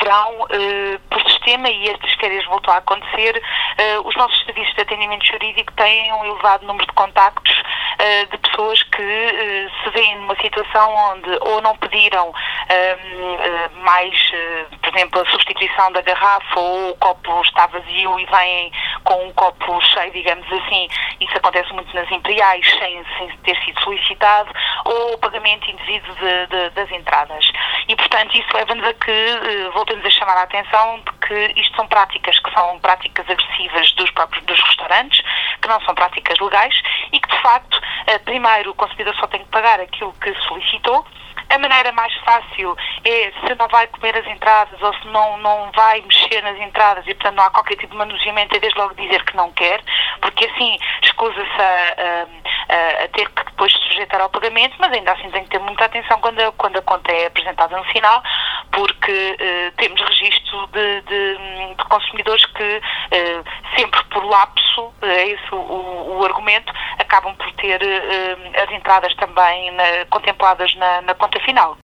verão, por sistema, e estas férias voltou a acontecer, os nossos serviços de atendimento jurídico têm um elevado número de contactos de pessoas que se veem numa situação onde ou não pediram mais, por exemplo, a substituição da garrafa, ou o copo está vazio e vêm com um copo cheio, digamos assim. Isso acontece muito nas imperiais, sem ter sido solicitado, ou o pagamento indevido das entradas. E, portanto, isso leva-nos a que voltemos a chamar a atenção de que isto são práticas agressivas dos restaurantes, que não são práticas legais e que, de facto, primeiro o consumidor só tem que pagar aquilo que solicitou. A maneira mais fácil é, se não vai comer as entradas ou se não vai mexer nas entradas e, portanto, não há qualquer tipo de manuseamento, é desde logo dizer que não quer, porque assim escusa-se a ter que depois se sujeitar ao pagamento, mas ainda assim tem que ter muita atenção quando a conta é apresentada no final, porque temos registro de consumidores que sempre por lapso, é esse o argumento, acabam por ter as entradas também contempladas na conta final.